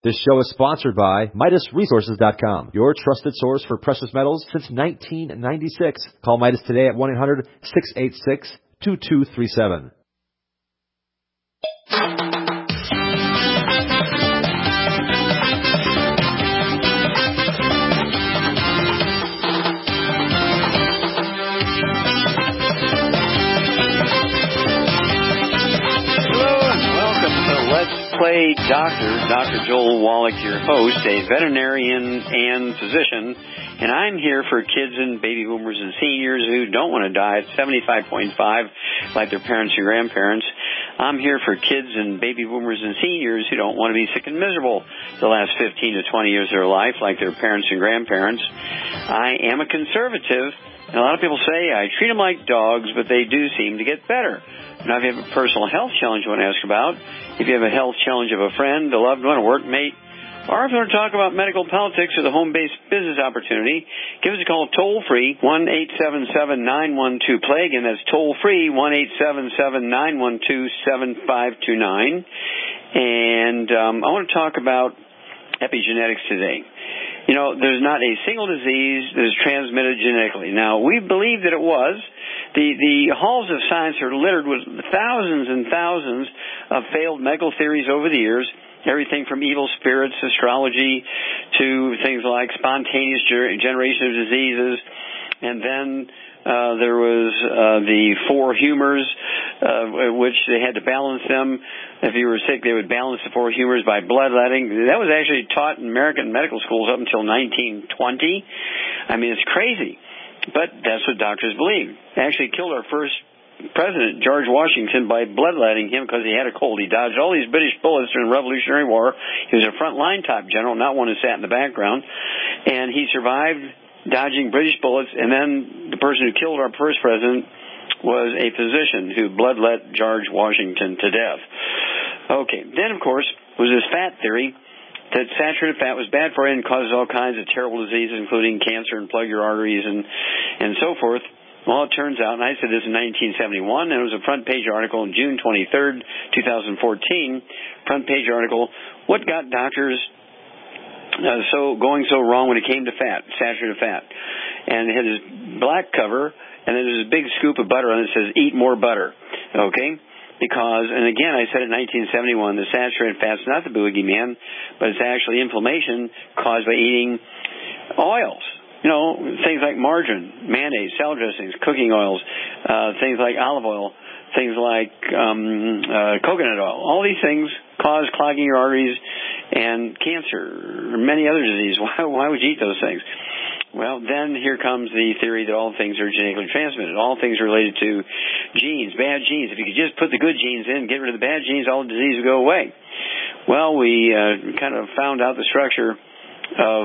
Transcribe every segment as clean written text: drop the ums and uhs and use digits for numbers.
This show is sponsored by MidasResources.com, your trusted source for precious metals since 1996. Call Midas today at 1-800-686-2237. Play Dr. Joel Wallach, your host, a veterinarian and physician, and I'm here for kids and baby boomers and seniors who don't want to die at 75.5 like their parents and grandparents. I'm here for kids and baby boomers and seniors who don't want to be sick and miserable the last 15 to 20 years of their life like their parents and grandparents. I am a conservative, and a lot of people say I treat them like dogs, but they do seem to get better. Now, if you have a personal health challenge you want to ask about, if you have a health challenge of a friend, a loved one, a workmate, or if you want to talk about medical politics or the home-based business opportunity, give us a call toll-free, 1-877-912-PLAY. Again, that's toll-free, 1-877-912-7529. And I want to talk about epigenetics today. You know, there's not a single disease that is transmitted genetically. Now, we believe that it was. The halls of science are littered with thousands and thousands of failed medical theories over the years, everything from evil spirits, astrology, to things like spontaneous generation of diseases. And then there was the four humors, which they had to balance them. If you were sick, they would balance the four humors by bloodletting. That was actually taught in American medical schools up until 1920. I mean, it's crazy. But that's what doctors believe. They actually killed our first president, George Washington, by bloodletting him because he had a cold. He dodged all these British bullets during the Revolutionary War. He was a front-line type general, not one who sat in the background. And he survived dodging British bullets, and then the person who killed our first president was a physician who bloodlet George Washington to death. Okay, then, of course, was this fat theory that saturated fat was bad for you and causes all kinds of terrible diseases, including cancer and plug your arteries and so forth. Well, it turns out, and I said this in 1971, and it was a front-page article on June 23rd, 2014, front-page article, what got doctors going so wrong when it came to fat, saturated fat. And it had this black cover, and then there's a big scoop of butter on it that says, eat more butter, okay? Because, and again, I said in 1971, the saturated fat's not the boogeyman, but it's actually inflammation caused by eating oils. You know, things like margarine, mayonnaise, salad dressings, cooking oils, things like olive oil, things like coconut oil. All these things cause clogging your arteries and cancer or many other diseases. Why would you eat those things? Well, then here comes the theory that all things are genetically transmitted. All things are related to genes, bad genes. If you could just put the good genes in, get rid of the bad genes, all the disease would go away. Well, we kind of found out the structure of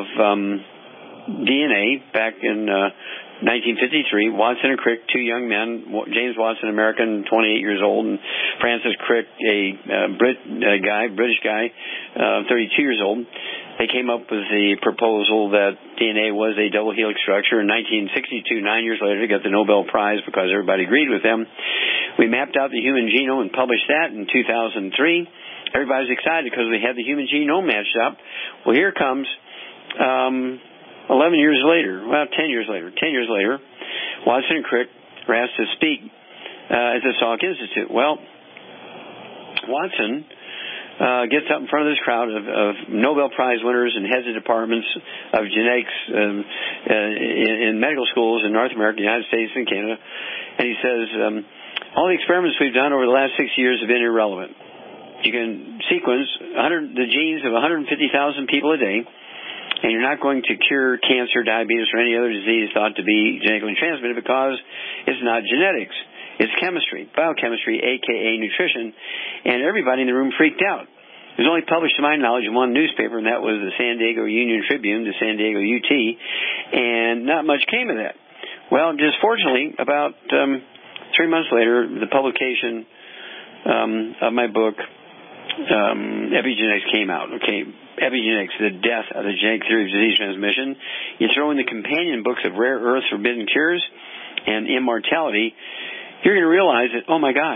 DNA back in 1953. Watson and Crick, two young men, James Watson, American, 28 years old, and Francis Crick, a British guy, 32 years old. They came up with the proposal that DNA was a double helix structure. In 1962, 9 years later, they got the Nobel Prize because everybody agreed with them. We mapped out the human genome and published that in 2003. Everybody's excited because we had the human genome matched up. Well, here comes 11 years later, 10 years later, Watson and Crick were asked to speak at the Salk Institute. Well, Watson gets up in front of this crowd of Nobel Prize winners and heads of departments of genetics in medical schools in North America, the United States, and Canada, and he says, all the experiments we've done over the last 6 years have been irrelevant. You can sequence the genes of 150,000 people a day, and you're not going to cure cancer, diabetes, or any other disease thought to be genetically transmitted because it's not genetics. It's chemistry, biochemistry, a.k.a. nutrition, and everybody in the room freaked out. It was only published, to my knowledge, in one newspaper, and that was the San Diego Union Tribune, the San Diego UT, and not much came of that. Well, just fortunately, about 3 months later, the publication of my book, Epigenetics, came out. Okay, Epigenetics, the death of the genetic theory of disease transmission. You throw in the companion books of Rare Earths, Forbidden Cures, and Immortality, you're going to realize that, oh my gosh,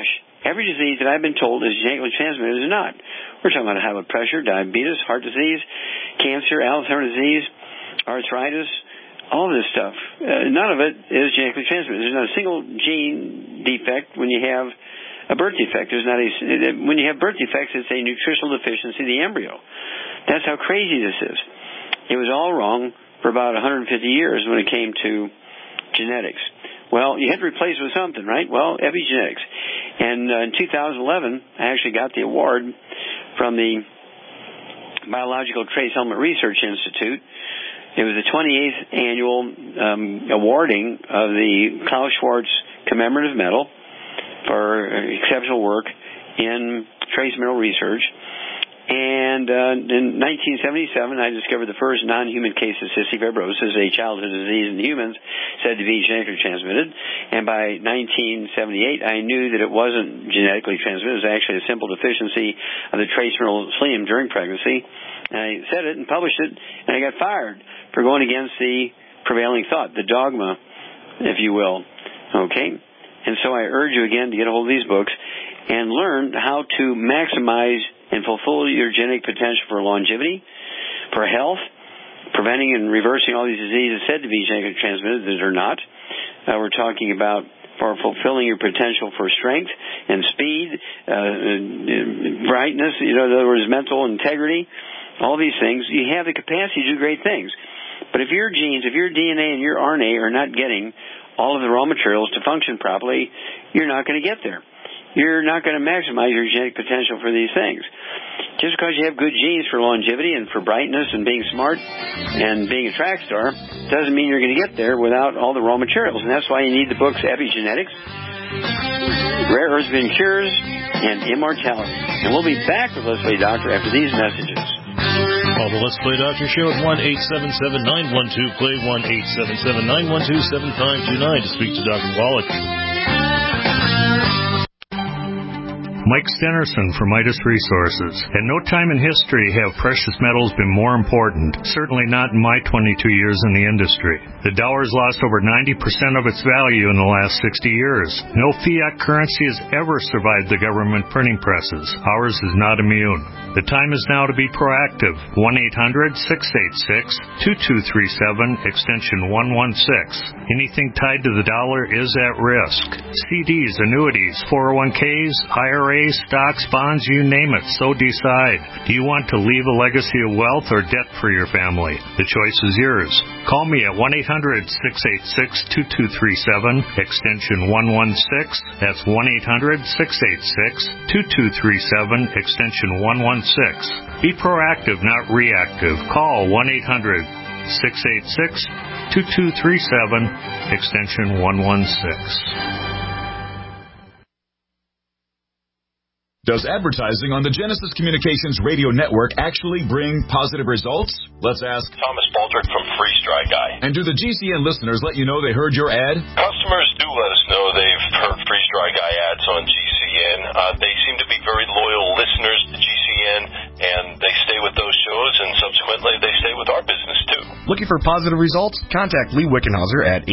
every disease that I've been told is genetically transmitted is not. We're talking about high blood pressure, diabetes, heart disease, cancer, Alzheimer's disease, arthritis, all of this stuff. None of it is genetically transmitted. There's not a single gene defect when you have a birth defect. When you have birth defects, it's a nutritional deficiency of the embryo. That's how crazy this is. It was all wrong for about 150 years when it came to genetics. Well, you had to replace it with something, right? Well, epigenetics. And in 2011, I actually got the award from the Biological Trace Element Research Institute. It was the 28th annual awarding of the Klaus Schwarz Commemorative Medal for exceptional work in trace mineral research. And in 1977, I discovered the first non-human case of cystic fibrosis, a childhood disease in humans said to be genetically transmitted. And by 1978, I knew that it wasn't genetically transmitted. It was actually a simple deficiency of the trace mineral selenium during pregnancy. And I said it and published it, and I got fired for going against the prevailing thought, the dogma, if you will. Okay? And so I urge you again to get a hold of these books and learn how to maximize and fulfill your genetic potential for longevity, for health, preventing and reversing all these diseases said to be genetically transmitted that are not. We're talking about for fulfilling your potential for strength and speed, brightness, in other words, mental integrity, all these things. You have the capacity to do great things. But if your genes, if your DNA and your RNA are not getting all of the raw materials to function properly, you're not going to get there. You're not going to maximize your genetic potential for these things. Just because you have good genes for longevity and for brightness and being smart and being a track star doesn't mean you're going to get there without all the raw materials. And that's why you need the books Epigenetics, Rare Earths and Cures, and Immortality. And we'll be back with Let's Play Doctor after these messages. Call the Let's Play Doctor Show at 1-877-912-PLAY, 1-877-912-7529 to speak to Dr. Wallach. Mike Stenerson from Midas Resources. At no time in history have precious metals been more important, certainly not in my 22 years in the industry. The dollar's lost over 90% of its value in the last 60 years. No fiat currency has ever survived the government printing presses. Ours is not immune. The time is now to be proactive. 1-800-686-2237, extension 116. Anything tied to the dollar is at risk. CDs, annuities, 401ks, IRAs, stocks, bonds, you name it, so decide. Do you want to leave a legacy of wealth or debt for your family? The choice is yours. Call me at 1-800-686-2237, extension 116. That's 1-800-686-2237, extension 116. Be proactive, not reactive. Call 1-800-686-2237, extension 116. Does advertising on the Genesis Communications radio network actually bring positive results? Let's ask Thomas Baldrick from Freeze Dry Guy. And do the GCN listeners let you know they heard your ad? Customers do let us know they've heard Freeze Dry Guy ads on GCN. They seem to be very loyal listeners to GCN, and they stay with those shows, and subsequently they stay with our business too. Looking for positive results? Contact Lee Wickenhauser at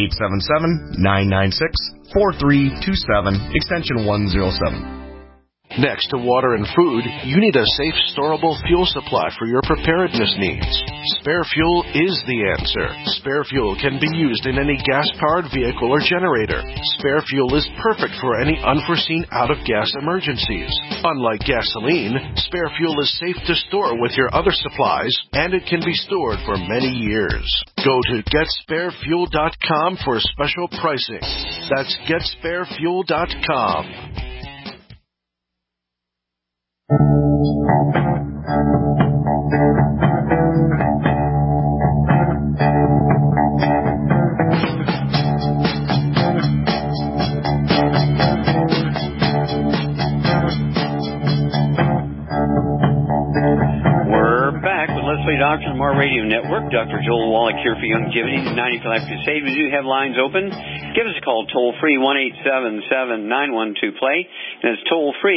877-996-4327, extension 107. Next to water and food, you need a safe, storable fuel supply for your preparedness needs. Spare Fuel is the answer. Spare Fuel can be used in any gas-powered vehicle or generator. Spare Fuel is perfect for any unforeseen out-of-gas emergencies. Unlike gasoline, Spare Fuel is safe to store with your other supplies, and it can be stored for many years. Go to GetSpareFuel.com for special pricing. That's GetSpareFuel.com. We're back with Let's Play Doctor on our radio network. Dr. Joel Wallach here for Longevity, 90 for Life Crusade. We do have lines open. Give us a call toll-free, 1-877-912-PLAY. And it's toll-free,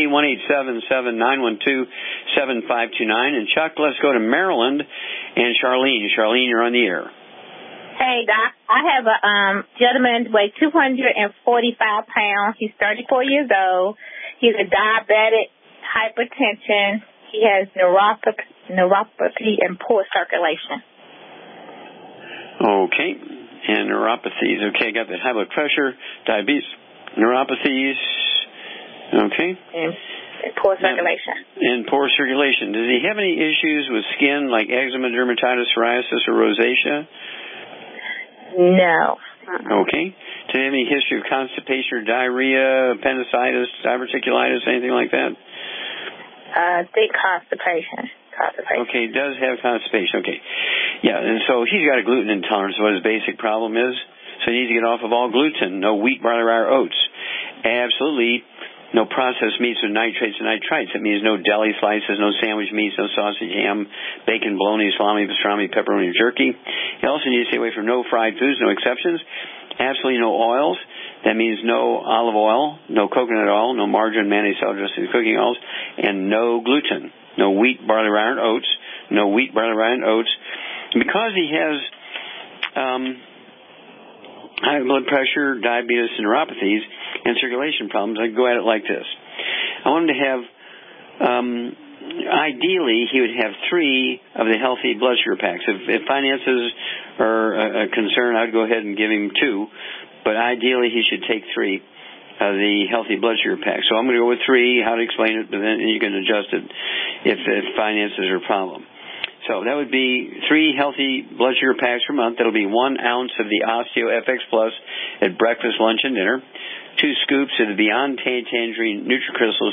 1-877-912-7529. And Chuck, let's go to Maryland and Charlene. Charlene, you're on the air. Hey, Doc. I have a gentleman weighs 245 pounds. He's 34 years old. He's a diabetic, hypertension. He has neuropathy and poor circulation. Okay. And neuropathies. Okay, got that. High blood pressure, diabetes, neuropathies. Okay. And poor circulation. And poor circulation. Does he have any issues with skin like eczema, dermatitis, psoriasis, or rosacea? No. Okay. Does he have any history of constipation or diarrhea, appendicitis, diverticulitis, anything like that? I think constipation. Okay, he does have constipation. Okay. Yeah, and so he's got a gluten intolerance, what his basic problem is. So he needs to get off of all gluten. No wheat, barley, rye, or oats. Absolutely no processed meats with nitrates and nitrites. That means no deli slices, no sandwich meats, no sausage, ham, bacon, bologna, salami, pastrami, pepperoni, jerky. He also needs to stay away from no fried foods, no exceptions. Absolutely no oils. That means no olive oil, no coconut oil, no margarine, mayonnaise, salad dressing, cooking oils, and no gluten. No wheat, barley, rye, and oats. No wheat, barley, rye, and oats. And because he has high blood pressure, diabetes, and neuropathies, and circulation problems, I go at it like this. I want him to have, ideally, he would have 3 of the healthy blood sugar packs. If finances are a concern, I'd go ahead and give him 2. But ideally, he should take 3 of the healthy blood sugar packs. So I'm going to go with 3, how to explain it, but then you can adjust it if finances are a problem. So that would be 3 healthy blood sugar packs per month. That'll be 1 ounce of the Osteo FX Plus at breakfast, lunch, and dinner. 2 scoops of the Beyond Tangerine NutriCrystals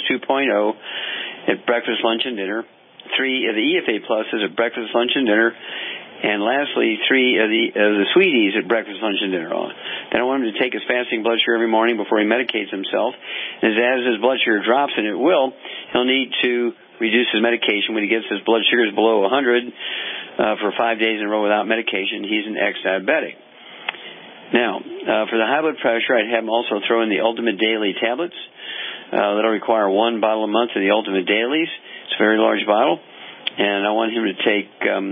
2.0 at breakfast, lunch, and dinner. 3 of the EFA Pluses at breakfast, lunch, and dinner. And lastly, 3 of the Sweeties at breakfast, lunch, and dinner. Then I want him to take his fasting blood sugar every morning before he medicates himself. And as his blood sugar drops, and it will, he'll need to reduce his medication. When he gets his blood sugars below 100 for 5 days in a row without medication, he's an ex-diabetic. Now, for the high blood pressure, I'd have him also throw in the Ultimate Daily tablets. That'll require 1 bottle a month of the Ultimate Dailies. It's a very large bottle. And I want him to take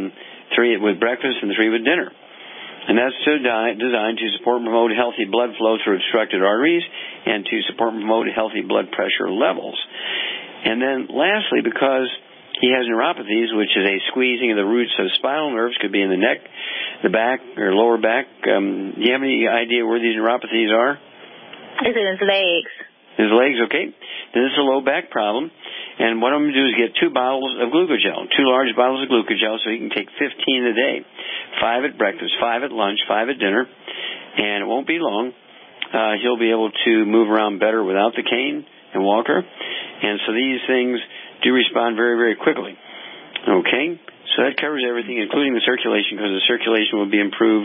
3 with breakfast and 3 with dinner. And that's designed to support and promote healthy blood flow through obstructed arteries and to support and promote healthy blood pressure levels. And then lastly, because he has neuropathies, which is a squeezing of the roots of spinal nerves, could be in the neck, the back, or lower back. Do you have any idea where these neuropathies are? It's in his legs. His legs, okay. Then it's a low back problem. And what I'm going to do is get 2 bottles of glucogel, 2 large bottles of glucogel, so he can take 15 a day. 5 at breakfast, 5 at lunch, 5 at dinner. And it won't be long. He'll be able to move around better without the cane and walker. And so these things do respond very, very quickly. Okay? So that covers everything, including the circulation, because the circulation will be improved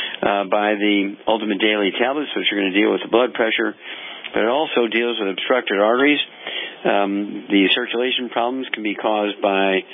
by the Ultimate Daily tablets, which are going to deal with the blood pressure. But it also deals with obstructed arteries. The circulation problems can be caused by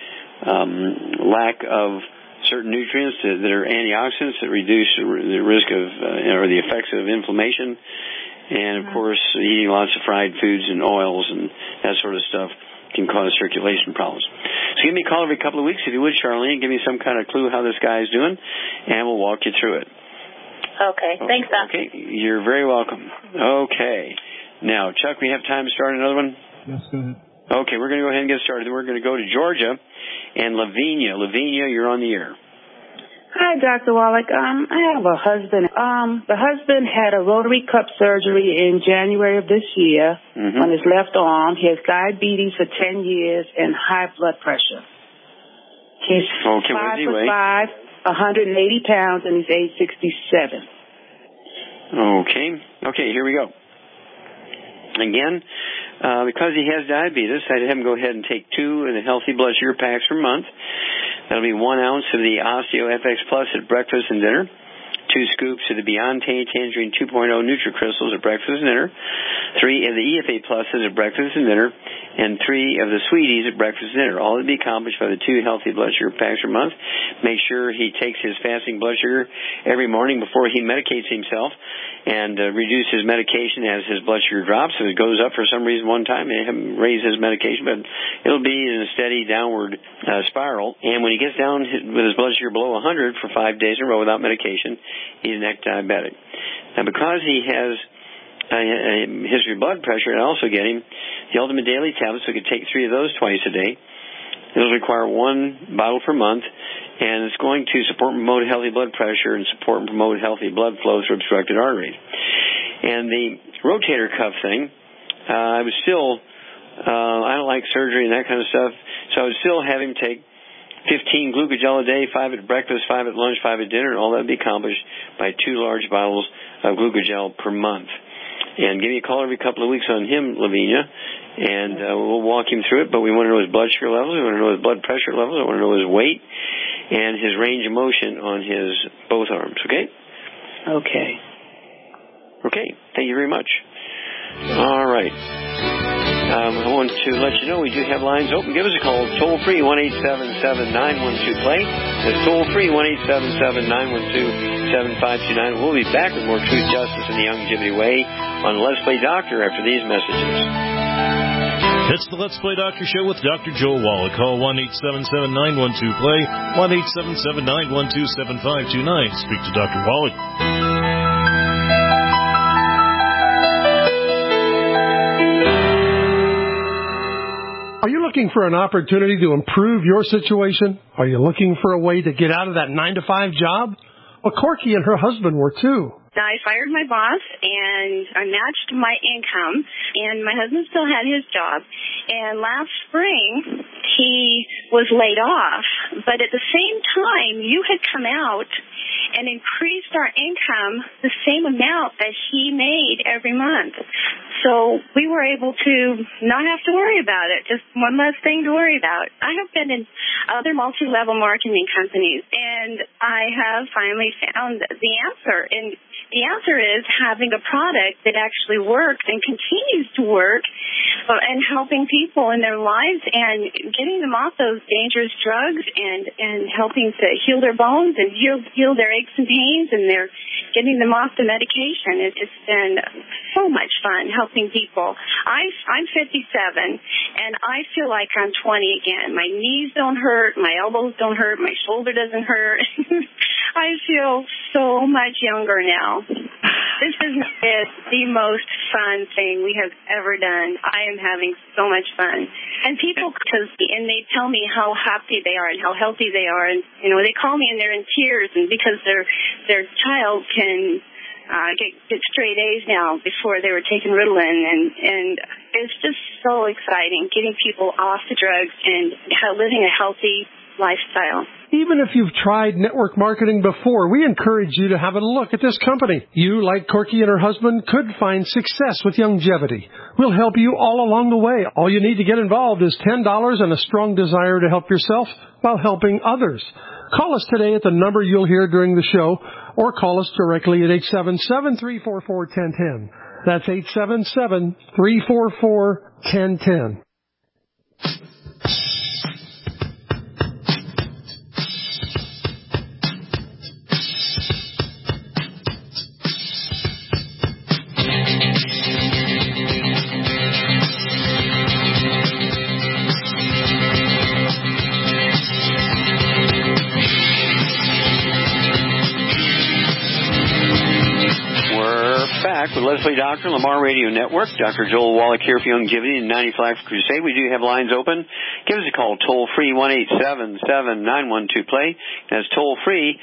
lack of certain nutrients that are antioxidants that reduce the risk of or the effects of inflammation. And, of course, eating lots of fried foods and oils and that sort of stuff can cause circulation problems. So give me a call every couple of weeks, if you would, Charlene. Give me some kind of clue how this guy is doing, and we'll walk you through it. Okay. Thanks, Doc. Okay. You're very welcome. Okay. Now, Chuck, we have time to start another one? Yes, go ahead. Okay, we're going to go ahead and get started. Then we're going to go to Georgia and Lavinia. Lavinia, you're on the air. Hi, Dr. Wallach. I have a husband. The husband had a rotary cup surgery in January of this year on his left arm. He has diabetes for 10 years and high blood pressure. He's 5'5", 180 pounds, and he's age 67. Okay, here we go. Again, because he has diabetes, I'd have him go ahead and take 2 of the healthy blood sugar packs per month. That'll be 1 ounce of the Osteo FX Plus at breakfast and dinner, 2 scoops of the Beyond Tangerine 2.0 NutriCrystals at breakfast and dinner, 3 of the EFA Pluses at breakfast and dinner, and 3 of the Sweeties at breakfast and dinner. All to be accomplished by the 2 healthy blood sugar packs per month. Make sure he takes his fasting blood sugar every morning before he medicates himself, and reduce his medication as his blood sugar drops. If it goes up for some reason one time, they haven't raised his medication, but it'll be in a steady downward spiral. And when he gets down with his blood sugar below 100 for 5 days in a row without medication, he's an ex-diabetic. Now, because he has history of blood pressure, and also get him the Ultimate Daily tablets, so he could take 3 of those twice a day. It'll require 1 bottle per month, and it's going to support and promote healthy blood pressure and support and promote healthy blood flow through obstructed arteries. And the rotator cuff thing, I was still, I don't like surgery and that kind of stuff, so I would still have him take 15 glucogel a day, 5 at breakfast, 5 at lunch, 5 at dinner, and all that would be accomplished by 2 large bottles of glucogel per month. And give me a call every couple of weeks on him, Lavinia, and we'll walk him through it. But we want to know his blood sugar levels, we want to know his blood pressure levels, we want to know his weight, and his range of motion on his both arms, okay? Okay. Okay, thank you very much. All right. I want to let you know we do have lines open. Give us a call, toll-free, 1-877-912-PLAY. That's toll-free, 1-877-912-7529. We'll be back with more Truth, Justice, and the Youngevity Way on Let's Play Doctor after these messages. It's the Let's Play Doctor Show with Dr. Joel Wallach. Call 1-877-912-PLAY, 1-877-912-7529. Speak to Dr. Wallach. Are you looking for an opportunity to improve your situation? Are you looking for a way to get out of that 9-to-5 job? Well, Corky and her husband were too. I fired my boss, and I matched my income, and my husband still had his job. And last spring, he was laid off. But at the same time, you had come out and increased our income the same amount that he made every month. So we were able to not have to worry about it, just one less thing to worry about. I have been in other multi-level marketing companies, and I have finally found the answer. And the answer is having a product that actually works and continues to work and helping people in their lives and getting them off those dangerous drugs and helping to heal their bones and heal their aches and pains, and they're getting them off the medication. It's been so much fun helping people. I'm 57, and I feel like I'm 20 again. My knees don't hurt, my elbows don't hurt, my shoulder doesn't hurt. I feel so much younger now. This is the most fun thing we have ever done. I am having so much fun. And people and they tell me how happy they are and how healthy they are. And, you know, they call me and they're in tears, and because their child can get straight A's now. Before they were taking Ritalin, and it's just so exciting getting people off the drugs and living a healthy lifestyle. Even if you've tried network marketing before, we encourage you to have a look at this company. You, like Corky and her husband, could find success with Youngevity. We'll help you all along the way. All you need to get involved is $10 and a strong desire to help yourself while helping others. Call us today at the number you'll hear during the show, or call us directly at 877-344-1010. That's 877-344-1010. Let's Play Doctor, Lamar Radio Network. Dr. Joel Wallach here for Youngevity and 95 Crusade. We do have lines open. Give us a call, toll-free, 1-877-912-PLAY. That's toll-free,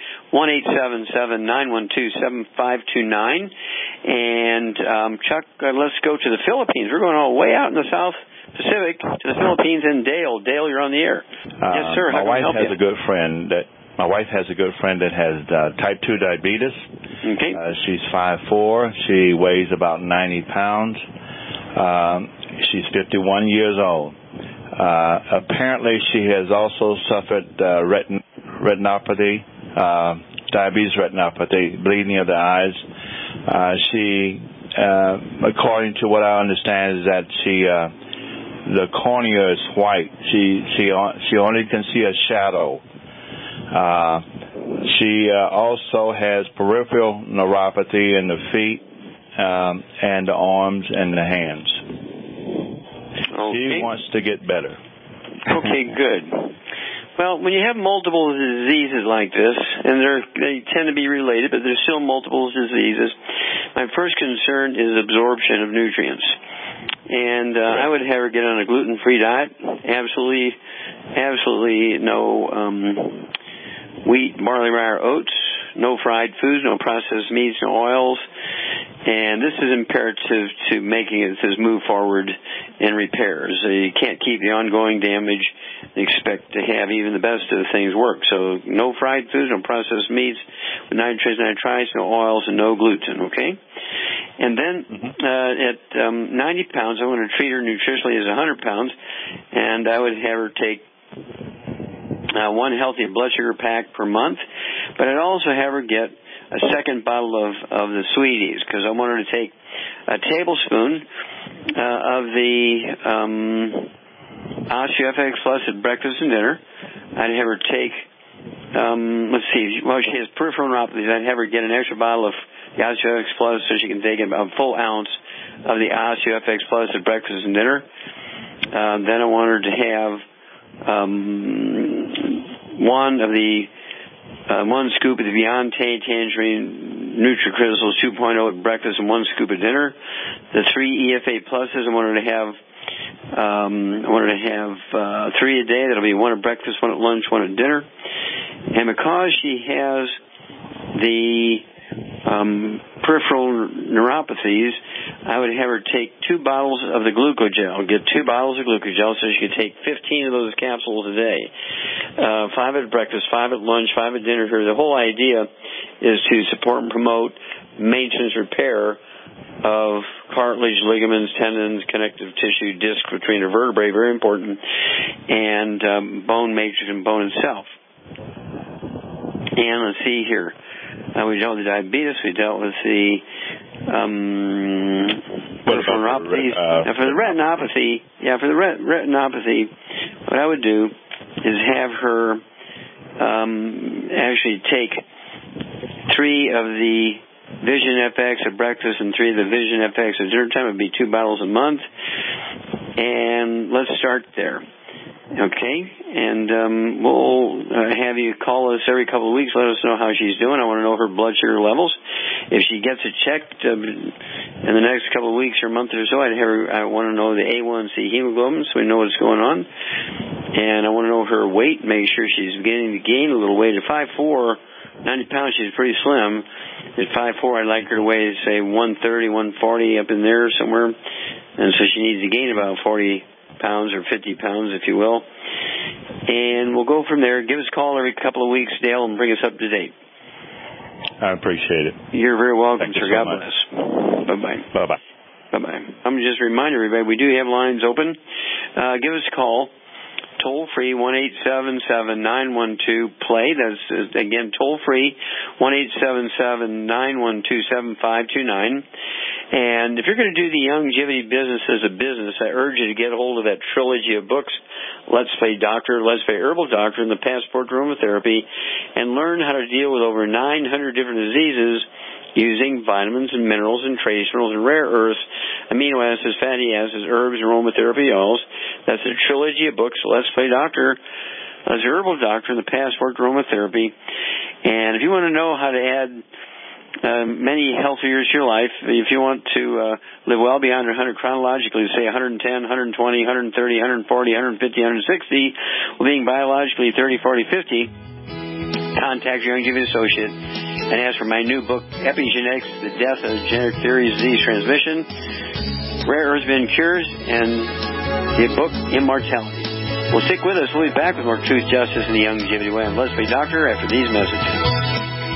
1-877-912-7529. And, Chuck, let's go to the Philippines. We're going all the way out in the South Pacific to the Philippines. And Dale, you're on the air. Yes, sir. My wife has a good friend that has type 2 diabetes. Okay. She's 5'4". She weighs about 90 pounds. She's 51 years old. Apparently, she has also suffered retinopathy, diabetes retinopathy, bleeding of the eyes. She, according to what I understand, is that the cornea is white. She only can see a shadow. She also has peripheral neuropathy in the feet and the arms and the hands. Okay. She wants to get better. Okay, good. Well, when you have multiple diseases like this, and they tend to be related, but there's still multiple diseases, my first concern is absorption of nutrients. And I would have her get on a gluten-free diet. Absolutely no wheat, barley, rye, or oats. No fried foods, no processed meats, no oils. And this is imperative to making it move forward in repairs. You can't keep the ongoing damage and expect to have even the best of the things work. So no fried foods, no processed meats with nitrates, nitrites, no oils, and no gluten, okay? And then at 90 pounds, I want to treat her nutritionally as 100 pounds, and I would have her take one healthy blood sugar pack per month, but I'd also have her get a second bottle of the Sweeties, because I want her to take a tablespoon of the OsteoFX Plus at breakfast and dinner. I'd have her take, she has peripheral neuropathies. I'd have her get an extra bottle of the OsteoFX Plus so she can take a full ounce of the OsteoFX Plus at breakfast and dinner. Then I want her to have one scoop of the Beyonce Tangerine NutriCrystals 2.0 at breakfast and one scoop at dinner. The 3 EFA pluses, I want her to have 3 a day. That'll be one at breakfast, one at lunch, one at dinner. And because she has the peripheral neuropathies, I would have her take 2 bottles of the glucogel. Get 2 bottles of glucogel so she could take 15 of those capsules a day. 5 at breakfast, 5 at lunch, 5 at dinner. The whole idea is to support and promote maintenance repair of cartilage, ligaments, tendons, connective tissue, disc between the vertebrae, very important, and bone matrix and bone itself. And let's see here. We dealt with the diabetes. We dealt with the peripheral neuropathies. For the retinopathy, what I would do is have her actually take 3 of the Vision FX at breakfast and 3 of the Vision FX at dinner time. It would be 2 bottles a month. And let's start there. Okay, and we'll have you call us every couple of weeks, let us know how she's doing. I want to know her blood sugar levels. If she gets it checked in the next couple of weeks or month or so, I want to know the A1C hemoglobin so we know what's going on. And I want to know her weight, make sure she's beginning to gain a little weight. At 5'4", 90 pounds, she's pretty slim. At 5'4", I'd like her to weigh, say, 130, 140 up in there somewhere. And so she needs to gain about 40 pounds or 50 pounds, if you will. And we'll go from there. Give us a call every couple of weeks, Dale, and bring us up to date. I appreciate it. You're very welcome, sir. God much. Bless. Bye-bye. Bye-bye. Bye-bye. I'm going to just remind everybody, we do have lines open. Give us a call. Toll-free, 1-877-912-PLAY. That's, again, toll-free, 1-877-912-7529. And if you're going to do the longevity business as a business, I urge you to get a hold of that trilogy of books, Let's Play Doctor, Let's Play Herbal Doctor, and the Passport to Aromatherapy, and learn how to deal with over 900 different diseases using vitamins and minerals and trace minerals and rare earths, amino acids, fatty acids, herbs, and aromatherapy oils. That's a trilogy of books, Let's Play Doctor, Let's Play Herbal Doctor, and the Passport to Aromatherapy. And if you want to know how to add many healthy years to your life, if you want to live well beyond 100 chronologically, say 110, 120, 130, 140, 150, 160, well, being biologically 30, 40, 50, contact your Youngevity associate and ask for my new book, Epigenetics, The Death of Genetic Theories, Disease Transmission, Rare Earths Been Cures, and the book, Immortality. Well, stick with us. We'll be back with more Truth, Justice, and the Youngevity Way on Let's Play Doctor after these messages.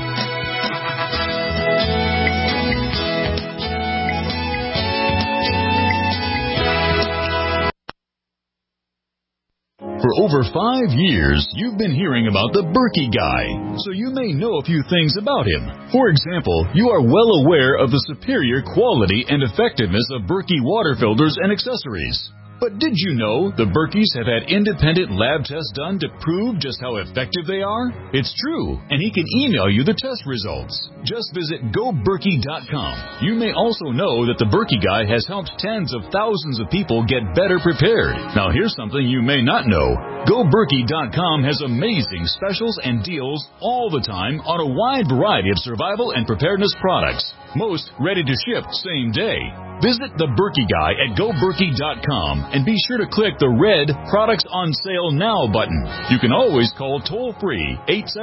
For over 5 years, you've been hearing about the Berkey Guy, so you may know a few things about him. For example, you are well aware of the superior quality and effectiveness of Berkey water filters and accessories. But did you know the Berkeys have had independent lab tests done to prove just how effective they are? It's true, and he can email you the test results. Just visit GoBerkey.com. You may also know that the Berkey Guy has helped tens of thousands of people get better prepared. Now here's something you may not know. GoBerkey.com has amazing specials and deals all the time on a wide variety of survival and preparedness products. Most ready to ship same day. Visit the Berkey Guy at GoBerkey.com and be sure to click the red Products on Sale Now button. You can always call toll-free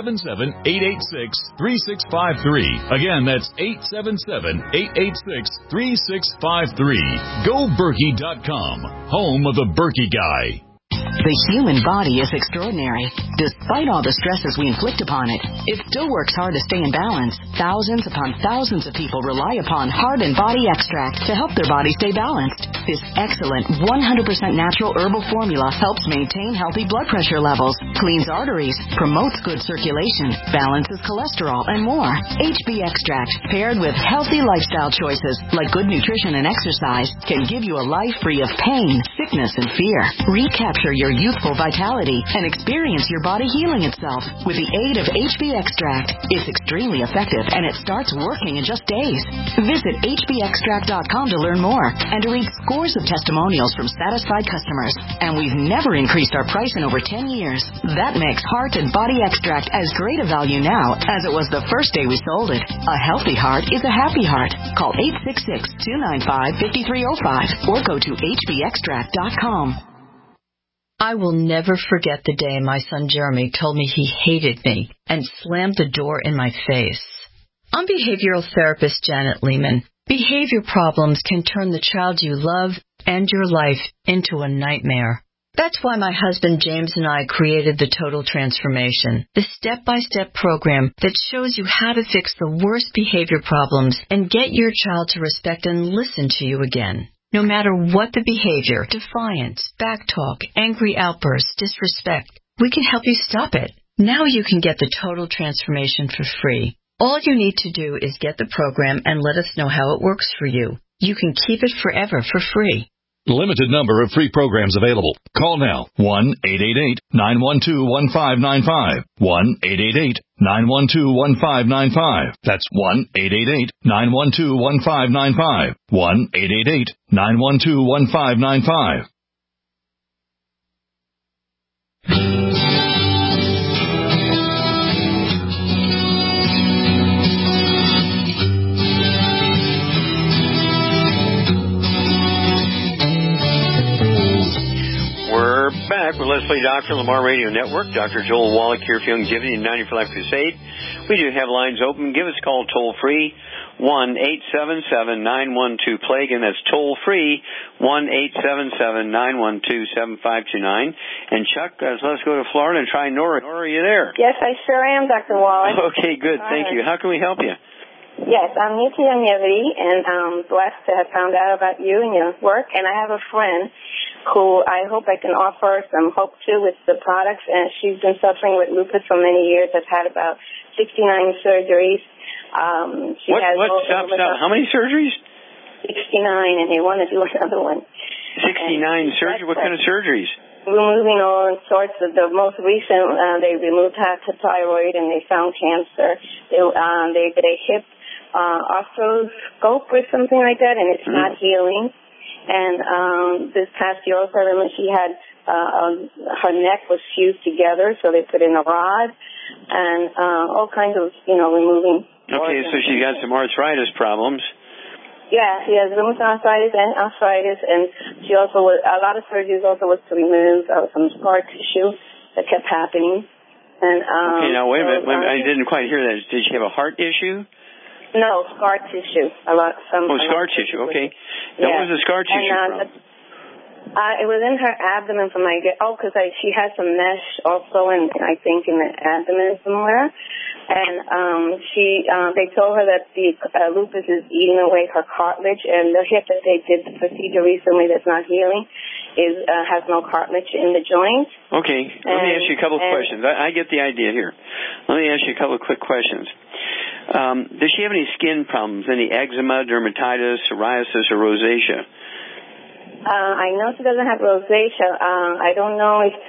877-886-3653. Again, that's 877-886-3653. GoBerkey.com, home of the Berkey Guy. The human body is extraordinary. Despite all the stresses we inflict upon it, it still works hard to stay in balance. Thousands upon thousands of people rely upon Heart and Body Extract to help their body stay balanced. This excellent 100% natural herbal formula helps maintain healthy blood pressure levels, cleans arteries, promotes good circulation, balances cholesterol, and more. HB Extract, paired with healthy lifestyle choices like good nutrition and exercise, can give you a life free of pain, sickness, and fear. Recapture your youthful vitality and experience your body healing itself with the aid of HB Extract. It's extremely effective and it starts working in just days. Visit hbextract.com to learn more and to read scores of testimonials from satisfied customers. And we've never increased our price in over 10 years. That makes Heart and Body Extract as great a value now as it was the first day we sold it. A healthy heart is a happy heart. Call 866-295-5305 or go to hbextract.com. I will never forget the day my son Jeremy told me he hated me and slammed the door in my face. I'm behavioral therapist Janet Lehman. Behavior problems can turn the child you love and your life into a nightmare. That's why my husband James and I created the Total Transformation, the step-by-step program that shows you how to fix the worst behavior problems and get your child to respect and listen to you again. No matter what the behavior, defiance, backtalk, angry outbursts, disrespect, we can help you stop it. Now you can get the Total Transformation for free. All you need to do is get the program and let us know how it works for you. You can keep it forever for free. Limited number of free programs available. Call now. 1-888-912-1595. 1-888-912-1595. That's 1-888-912-1595. 1-888-912-1595. We're back with Leslie Doctor, Lamar Radio Network. Dr. Joel Wallach here for Longevity and 90 for Life Crusade. We do have lines open. Give us a call toll-free, 1-877-912-PLAY. Again, that's toll-free, 1-877-912-7529. And Chuck, let's go to Florida and try Nora. Nora, are you there? Yes, I sure am, Dr. Wallach. Okay, good. Thank you. How can we help you? Yes, I'm new to Longevity, and I'm blessed to have found out about you and your work. And I have a friend who I hope I can offer some hope to with the products. And she's been suffering with lupus for many years. Has had about 69 surgeries. Stop. How many surgeries? 69, and they want to do another one. 69 surgeries? What kind of surgeries? Removing all sorts of the most recent. They removed half the thyroid, and they found cancer. They hip arthroscope or something like that, and it's not healing. And this past year also, I remember she had her neck was fused together, so they put in a rod and all kinds of, removing. Okay, so she got some arthritis problems. Yeah, she has rheumatoid arthritis and arthritis, and she also a lot of surgeries also was to remove some scar tissue that kept happening. And okay, now wait a minute. I didn't quite hear that. Did she have a heart issue? No, scar tissue. Scar tissue. Okay. Now, what was the scar tissue from? It was in her abdomen from because she had some mesh also, and I think in the abdomen somewhere. And they told her that the lupus is eating away her cartilage, and the hip that they did the procedure recently that's not healing has no cartilage in the joint. Okay, let me ask you a couple of questions. I get the idea here. Let me ask you a couple of quick questions. Does she have any skin problems, any eczema, dermatitis, psoriasis, or rosacea? I know she doesn't have rosacea. I don't know if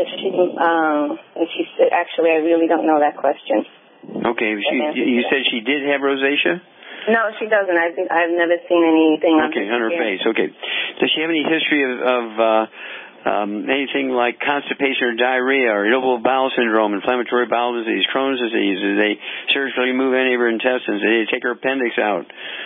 she actually, I really don't know that question. Okay, you said she did have rosacea? No, she doesn't. I've never seen anything on her face. Okay. Does she have any history of anything like constipation or diarrhea or irritable bowel syndrome, inflammatory bowel disease, Crohn's disease? Did they surgically remove any of her intestines? Did they take her appendix out?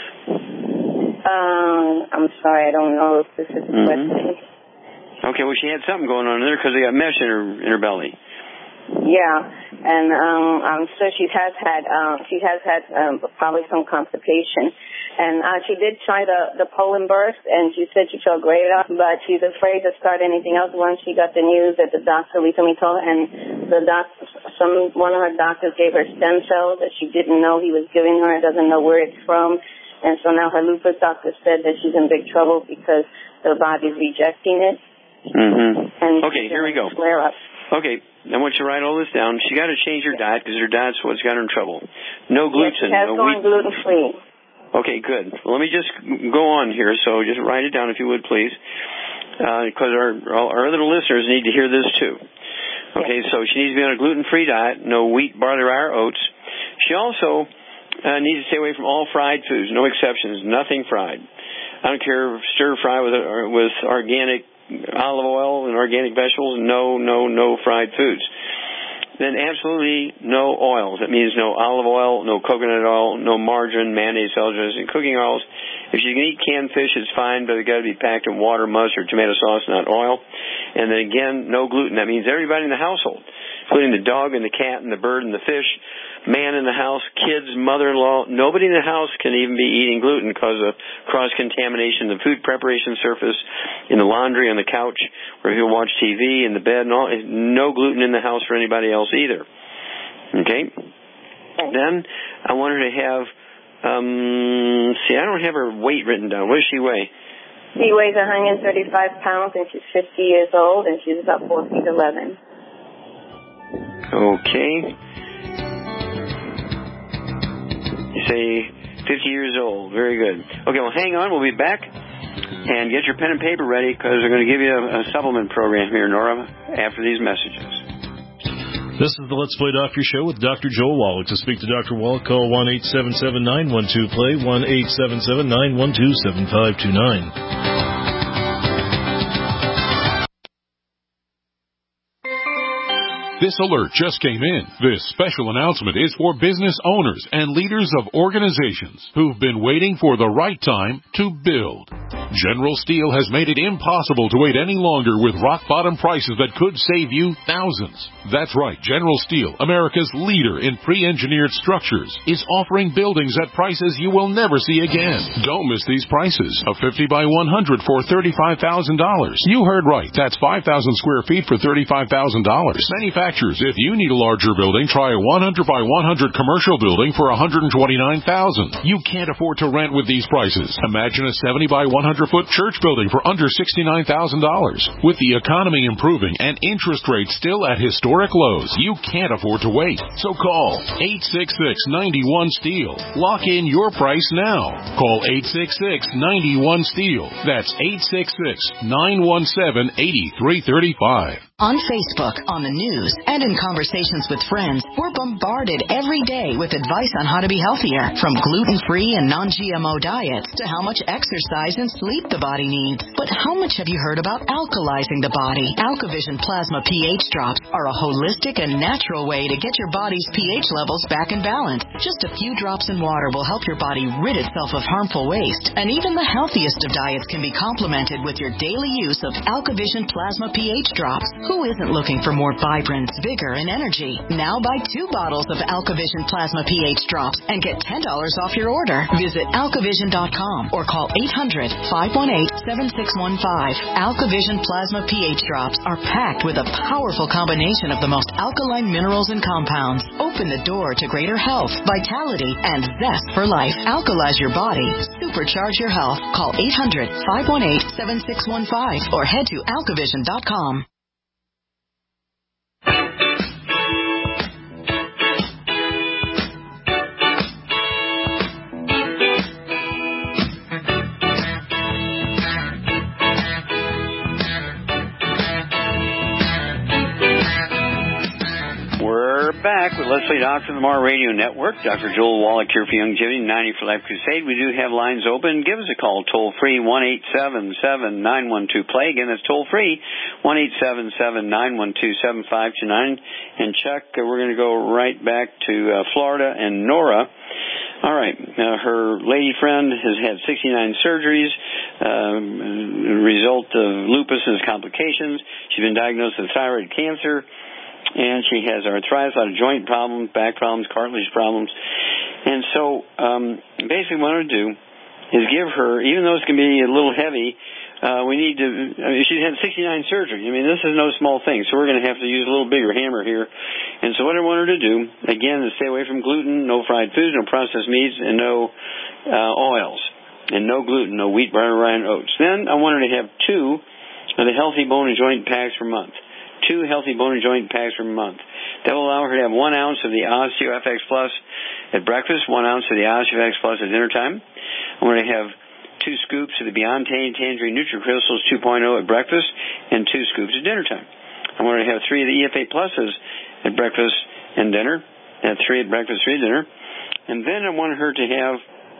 I'm sorry, I don't know if this is the question. Okay, well, she had something going on in there because they got mesh in her belly. Yeah, and I'm sure she has had probably some constipation. And she did try the Poland burst, and she said she felt great up, but she's afraid to start anything else once she got the news that the doctor recently told her, and one of her doctors gave her stem cells that she didn't know he was giving her, doesn't know where it's from. And so now her lupus doctor said that she's in big trouble because her body's rejecting it. And okay, here we go. Flare up. Okay, I want you to write all this down. She got to change her diet because her diet's what's got her in trouble. No gluten. Yes, she has gone gluten-free. Okay, good. Well, let me just go on here. So just write it down if you would, please, because our other listeners need to hear this too. Okay, so she needs to be on a gluten-free diet, no wheat, barley, rye, or oats. She also needs to stay away from all fried foods, no exceptions, nothing fried. I don't care if stir-fry with organic olive oil and organic vegetables, no fried foods. Then absolutely no oils. That means no olive oil, no coconut oil, no margarine, mayonnaise, celery, and cooking oils. If you can eat canned fish, it's fine, but it's got to be packed in water, mustard, tomato sauce, not oil. And then again, no gluten. That means everybody in the household, including the dog and the cat and the bird and the fish, man in the house, kids, mother-in-law, nobody in the house can even be eating gluten because of cross-contamination in the food preparation surface, in the laundry, on the couch, where you'll watch TV, in the bed, and all. No gluten in the house for anybody else either. Okay? Then I want her to have, I don't have her weight written down. What does she weigh? She weighs 135 pounds, and she's 50 years old, and she's about 4 feet 11. Okay. You say 50 years old. Very good. Okay, well, hang on. We'll be back. And get your pen and paper ready because we're going to give you a supplement program here, Nora, after these messages. This is the Let's Play Doctor Show with Dr. Joel Wallach. To speak to Dr. Wallach, call 1-877-912-PLAY, 1-877-912-7529. This alert just came in. This special announcement is for business owners and leaders of organizations who've been waiting for the right time to build. General Steel has made it impossible to wait any longer with rock-bottom prices that could save you thousands. That's right, General Steel, America's leader in pre-engineered structures, is offering buildings at prices you will never see again. Don't miss these prices. A 50 by 100 for $35,000. You heard right. That's 5,000 square feet for $35,000. Manufacturers, if you need a larger building, try a 100 by 100 commercial building for $129,000. You can't afford to rent with these prices. Imagine a 70 by 100-foot church building for under $69,000. With the economy improving and interest rates still at historic lows, you can't afford to wait. So call 866-91-STEEL. Lock in your price now. Call 866-91-STEEL. That's 866-917-8335. On Facebook, on the news, and in conversations with friends, we're bombarded every day with advice on how to be healthier, from gluten-free and non-GMO diets to how much exercise and sleep the body needs. But how much have you heard about alkalizing the body? AlkaVision Plasma pH drops are a holistic and natural way to get your body's pH levels back in balance. Just a few drops in water will help your body rid itself of harmful waste. And even the healthiest of diets can be complemented with your daily use of AlkaVision Plasma pH drops. Who isn't looking for more vibrance, vigor, and energy? Now buy 2 bottles of AlkaVision Plasma pH drops and get $10 off your order. Visit AlkaVision.com or call 800-518-7615. AlkaVision Plasma pH drops are packed with a powerful combination of the most alkaline minerals and compounds. Open the door to greater health, vitality, and zest for life. Alkalize your body. Supercharge your health. Call 800-518-7615 or head to AlkaVision.com. Family Doctor on the Mar Radio Network. Dr. Joel Wallach here for Youngevity, 90 for Life Crusade. We do have lines open. Give us a call, toll-free, 1-877-912-PLAY. Again, that's toll-free, 1-877-912-7529. And Chuck, we're going to go right back to Florida and Nora. All right. Her lady friend has had 69 surgeries, result of lupus and its complications. She's been diagnosed with thyroid cancer, and she has arthritis, a lot of joint problems, back problems, cartilage problems. And so basically what I want to do is give her, even though it's going to be a little heavy, we need to, she's had 69 surgery. I mean, this is no small thing, so we're going to have to use a little bigger hammer here. And so what I want her to do, again, is stay away from gluten, no fried foods, no processed meats, and no oils, and no gluten, no wheat, barley, rye, and oats. Then I want her to have 2 of the healthy bone and joint packs per month. 2 healthy bone and joint packs per month. That will allow her to have 1 ounce of the OsteoFX Plus at breakfast, 1 ounce of the OsteoFX Plus at dinner time. I want her to have 2 scoops of the Beyond Tangerine NutriCrystals 2.0 at breakfast and 2 scoops at dinner time. I want her to have 3 of the EFA Pluses at breakfast and dinner, at 3 at breakfast, 3 at dinner. And then I want her to have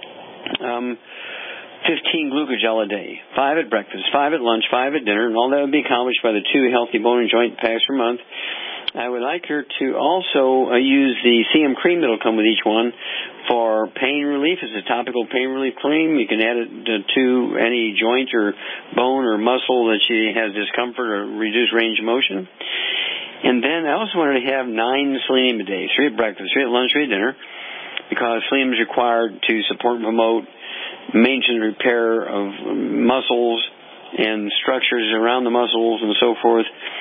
15 glucogel a day, 5 at breakfast, 5 at lunch, 5 at dinner, and all that would be accomplished by the 2 healthy bone and joint packs per month. I would like her to also use the CM cream that will come with each one for pain relief. It's a topical pain relief cream. You can add it to any joint or bone or muscle that she has discomfort or reduced range of motion. And then I also want her to have 9 selenium a day, 3 at breakfast, 3 at lunch, 3 at dinner, because selenium is required to support and promote maintenance and repair of muscles and structures around the muscles and so forth.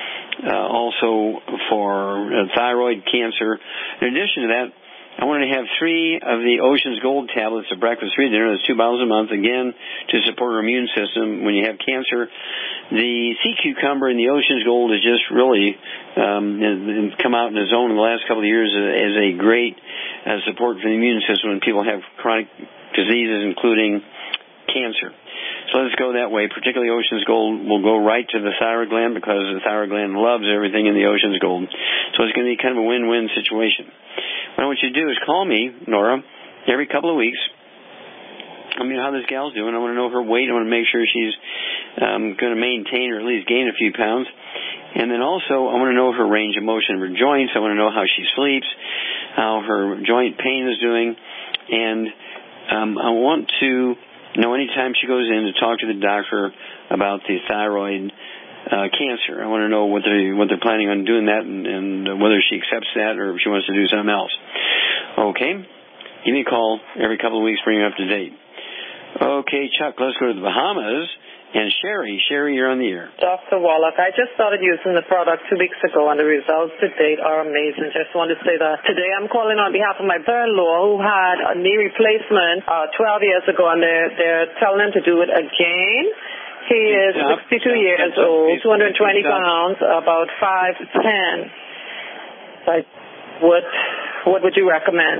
Also for thyroid cancer. In addition to that, I wanted to have 3 of the Ocean's Gold tablets at breakfast, 3 at dinner. That's 2 bottles a month, again, to support our immune system when you have cancer. The sea cucumber and the Ocean's Gold has just really come out in its own in the last couple of years as a great support for the immune system when people have chronic diseases, including cancer. So let's go that way. Particularly Ocean's Gold will go right to the thyroid gland because the thyroid gland loves everything in the Ocean's Gold. So it's going to be kind of a win-win situation. What I want you to do is call me, Nora, every couple of weeks. I mean, how this gal's doing. I want to know her weight. I want to make sure she's going to maintain or at least gain a few pounds. And then also, I want to know her range of motion of her joints. I want to know how she sleeps, how her joint pain is doing. And I want to know anytime she goes in to talk to the doctor about the thyroid cancer. I want to know what they're planning on doing that and whether she accepts that or if she wants to do something else. Okay? Give me a call every couple of weeks, bring her up to date. Okay, Chuck, let's go to the Bahamas. And Sherry, you're on the air. Dr. Wallach, I just started using the product 2 weeks ago, and the results to date are amazing. Just wanted to say that today I'm calling on behalf of my brother-in-law who had a knee replacement 12 years ago, and they're telling him to do it again. He is 62 years old, 220 pounds, about 5'10". Like, what would you recommend?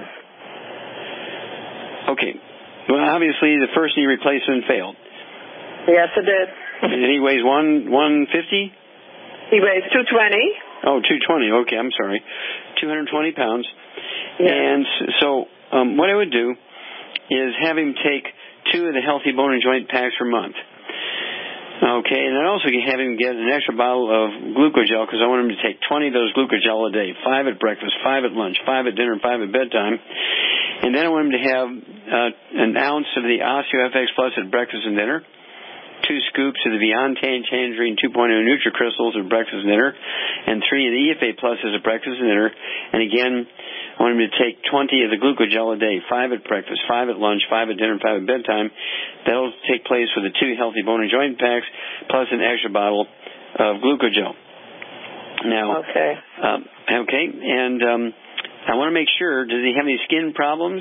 Okay. Well, obviously, the first knee replacement failed. Yes, it did. And he weighs 150? He weighs 220. Oh, 220. Okay, I'm sorry. 220 pounds. Yeah. And so what I would do is have him take 2 of the healthy bone and joint packs per month. Okay, and then also have him get an extra bottle of glucogel because I want him to take 20 of those glucogel a day, 5 at breakfast, 5 at lunch, 5 at dinner, and 5 at bedtime. And then I want him to have an ounce of the OsteoFX Plus at breakfast and dinner, 2 scoops of the Beyond Tangerine 2.0 NutriCrystals at breakfast and dinner, and 3 of the EFA Pluses at breakfast and dinner. And again, I want him to take 20 of the glucogel a day, 5 at breakfast, 5 at lunch, 5 at dinner, and 5 at bedtime. That'll take place with the 2 healthy bone and joint packs, plus an extra bottle of glucogel. Now, okay, and I want to make sure, does he have any skin problems?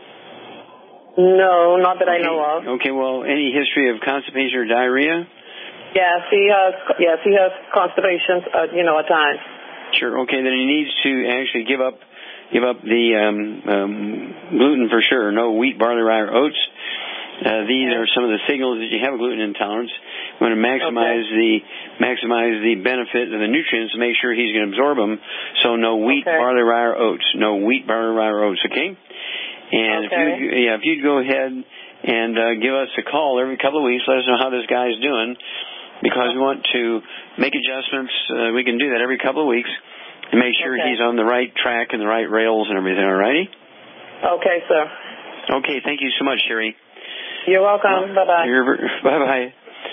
No, not that I know of. Okay, well, any history of constipation or diarrhea? Yes, he has constipation, at times. Sure. Okay, then he needs to actually give up the gluten for sure. No wheat, barley, rye, or oats. These are some of the signals that you have a gluten intolerance. We want to maximize the benefit of the nutrients and make sure he's going to absorb them. So no wheat, barley, rye, or oats. No wheat, barley, rye, or oats. Okay. And if you'd go ahead and give us a call every couple of weeks, let us know how this guy's doing, because we want to make adjustments. We can do that every couple of weeks and make sure he's on the right track and the right rails and everything. All righty? Okay, sir. Okay, thank you so much, Sherry. You're welcome. Bye-bye. Bye-bye.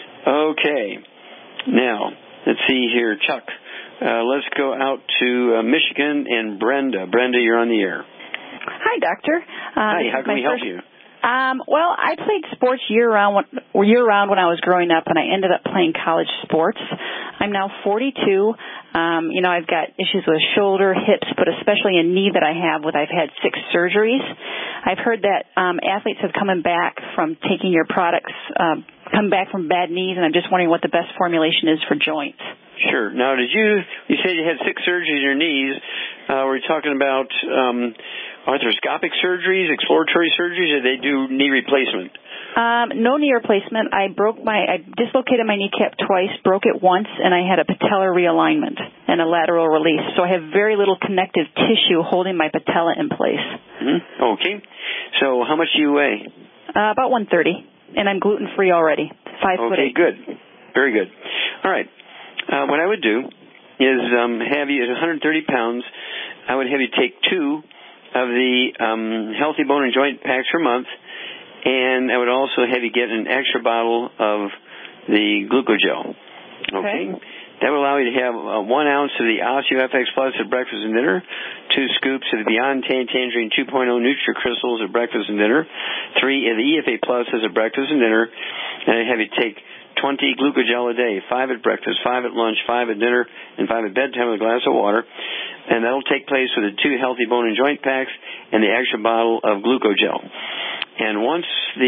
Okay. Now, let's see here. Chuck, let's go out to Michigan and Brenda. Brenda, you're on the air. Hi, Doctor. Hi, how can we help you? Well, I played sports year-round when I was growing up, and I ended up playing college sports. I'm now 42. I've got issues with shoulder, hips, but especially a knee that I've had 6 surgeries. I've heard that athletes have come back from taking your products, come back from bad knees, and I'm just wondering what the best formulation is for joints. Sure. Now, you said you had 6 surgeries in your knees. Were you talking about arthroscopic surgeries, exploratory surgeries, or they do knee replacement? No knee replacement. I dislocated my kneecap twice, broke it once, and I had a patellar realignment and a lateral release. So I have very little connective tissue holding my patella in place. Mm-hmm. Okay. So how much do you weigh? About 130, and I'm gluten-free already. 5'8". Okay, good. Very good. All right. What I would do is have you at 130 pounds, I would have you take 2 of the Healthy Bone and Joint packs per month, and I would also have you get an extra bottle of the Glucogel. Okay? That will allow you to have 1 ounce of the OsteoFX Plus at breakfast and dinner, 2 scoops of the Beyond Tangerine 2.0 NutriCrystals at breakfast and dinner, 3 of the EFA Pluses at breakfast and dinner, and I have you take 20 Glucogel a day, 5 at breakfast, 5 at lunch, 5 at dinner, and 5 at bedtime with a glass of water. And that will take place with the 2 Healthy Bone and Joint packs and the extra bottle of Glucogel. And once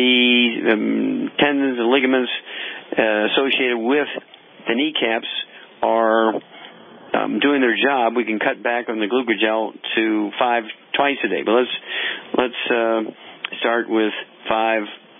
the tendons and ligaments associated with the kneecaps are doing their job, we can cut back on the Glucogel to 5 twice a day. But let's start with 5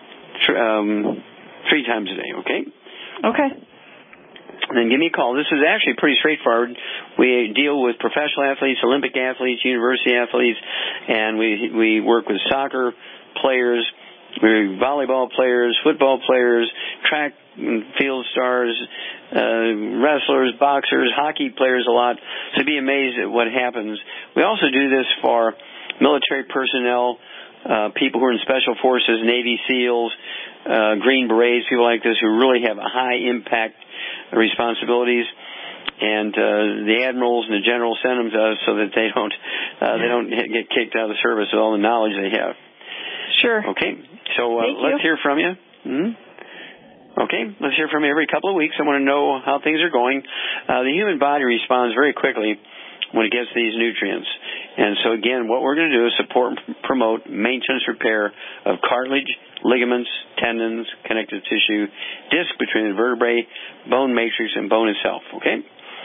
3 times a day, okay? Okay. Then give me a call. This is actually pretty straightforward. We deal with professional athletes, Olympic athletes, university athletes, and we work with soccer players, volleyball players, football players, track and field stars, wrestlers, boxers, hockey players a lot. So be amazed at what happens. We also do this for military personnel, people who are in special forces, Navy SEALs, Green Berets, people like this who really have high impact responsibilities. And the admirals and the generals send them to us so that they don't get kicked out of the service with all the knowledge they have. Sure. Okay. So let's hear from you. Mm-hmm. Okay. Let's hear from you every couple of weeks. I want to know how things are going. The human body responds very quickly when it gets these nutrients. And so, again, what we're going to do is support and promote maintenance repair of cartilage, ligaments, tendons, connective tissue, disc between the vertebrae, bone matrix, and bone itself. Okay?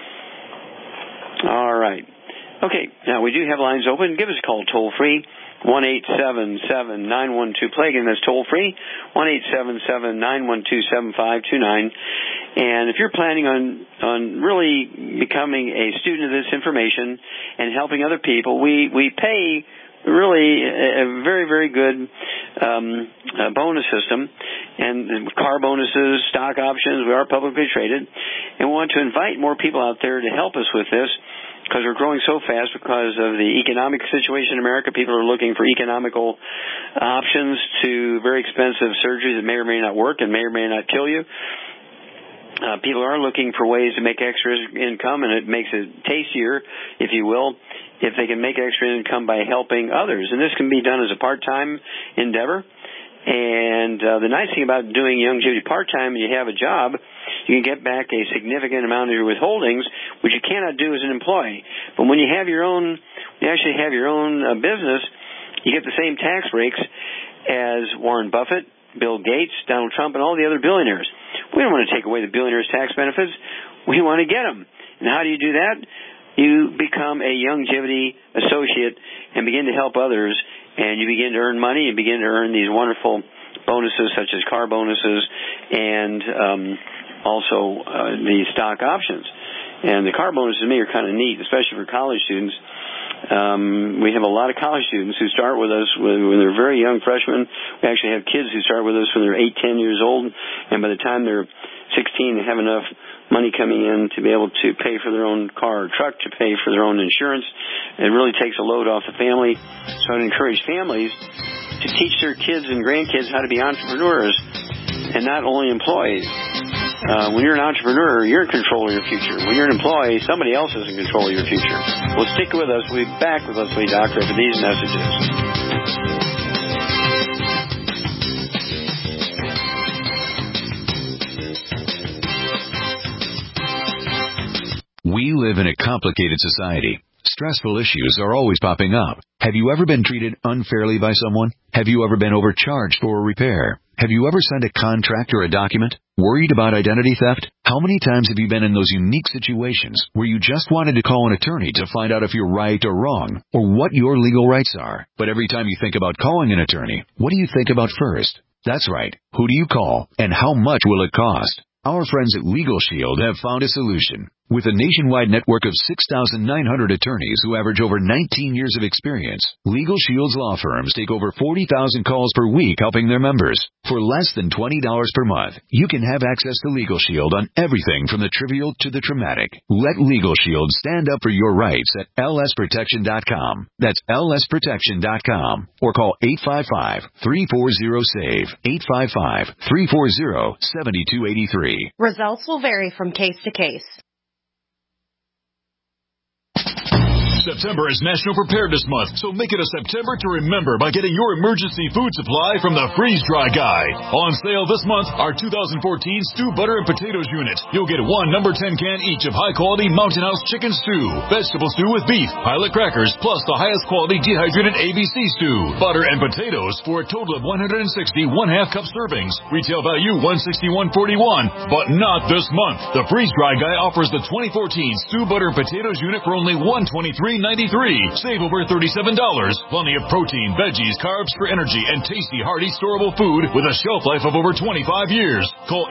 All right. Okay. Now, we do have lines open. Give us a call toll-free, 1-877-912-PLAY. Again, that's toll-free, 1-877-912-7529. And if you're planning on really becoming a student of this information and helping other people, we pay really a very, very good bonus system, and car bonuses, stock options. We are publicly traded, and we want to invite more people out there to help us with this, because we're growing so fast because of the economic situation in America. People are looking for economical options to very expensive surgeries that may or may not work and may or may not kill you. People are looking for ways to make extra income, and it makes it tastier, if you will, if they can make extra income by helping others. And this can be done as a part-time endeavor. And the nice thing about doing Youngevity part-time, you have a job, you can get back a significant amount of your withholdings, which you cannot do as an employee. But when you actually have your own business, you get the same tax breaks as Warren Buffett, Bill Gates, Donald Trump, and all the other billionaires. We don't want to take away the billionaires' tax benefits. We want to get them. And how do you do that? You become a Youngevity associate and begin to help others, and you begin to earn money and begin to earn these wonderful bonuses such as car bonuses and also the stock options. And the car bonuses to me are kind of neat, especially for college students. We have a lot of college students who start with us when they're very young freshmen. We actually have kids who start with us when they're 8, 10 years old, and by the time they're 16, they have enough money coming in to be able to pay for their own car or truck, to pay for their own insurance. It really takes a load off the family. So I'd encourage families to teach their kids and grandkids how to be entrepreneurs and not only employees. When you're an entrepreneur, you're in control of your future. When you're an employee, somebody else is in control of your future. Well, stick with us. We'll be back with Leslie Doctor for these messages. We live in a complicated society. Stressful issues are always popping up. Have you ever been treated unfairly by someone? Have you ever been overcharged for a repair? Have you ever signed a contract or a document? Worried about identity theft? How many times have you been in those unique situations where you just wanted to call an attorney to find out if you're right or wrong, or what your legal rights are? But every time you think about calling an attorney, what do you think about first? That's right. Who do you call, and how much will it cost? Our friends at Legal Shield have found a solution. With a nationwide network of 6,900 attorneys who average over 19 years of experience, Legal Shield's law firms take over 40,000 calls per week helping their members. For less than $20 per month, you can have access to Legal Shield on everything from the trivial to the traumatic. Let Legal Shield stand up for your rights at lsprotection.com. That's lsprotection.com. Or call 855-340-SAVE, 855-340-7283. Results will vary from case to case. September is National Preparedness Month, so make it a September to remember by getting your emergency food supply from the Freeze Dry Guy. On sale this month, our 2014 Stew Butter and Potatoes Unit. You'll get one number 10 can each of high-quality Mountain House chicken stew, vegetable stew with beef, pilot crackers, plus the highest quality dehydrated ABC stew, butter and potatoes for a total of 160 one-half cup servings. Retail value $161.41, but not this month. The Freeze Dry Guy offers the 2014 Stew Butter and Potatoes Unit for only $123.93. Save over $37. Plenty of protein, veggies, carbs for energy, and tasty, hearty, storable food with a shelf life of over 25 years. Call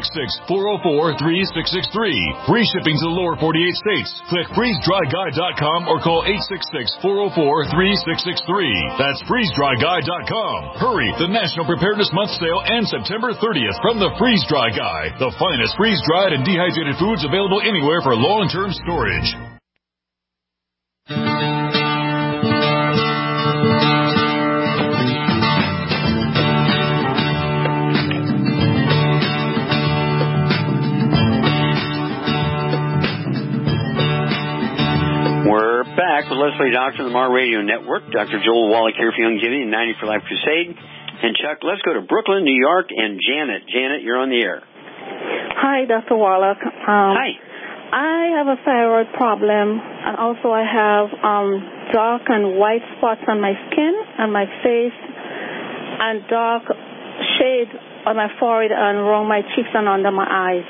866-404-3663. Free shipping to the lower 48 states. Click freezedryguy.com or call 866-404-3663. That's freezedryguy.com. Hurry! The National Preparedness Month sale ends September 30th from the Freeze Dry Guy. The finest freeze-dried and dehydrated foods available anywhere for long-term storage. We're back with Leslie Doctor on the MAR Radio Network. Dr. Joel Wallach here for Youngevity and 90 for Life Crusade. And Chuck, let's go to Brooklyn, New York, and Janet. Janet, you're on the air. Hi, Dr. Wallach. Hi. I have a thyroid problem, and also I have dark and white spots on my skin and my face, and dark shade on my forehead and around my cheeks and under my eyes.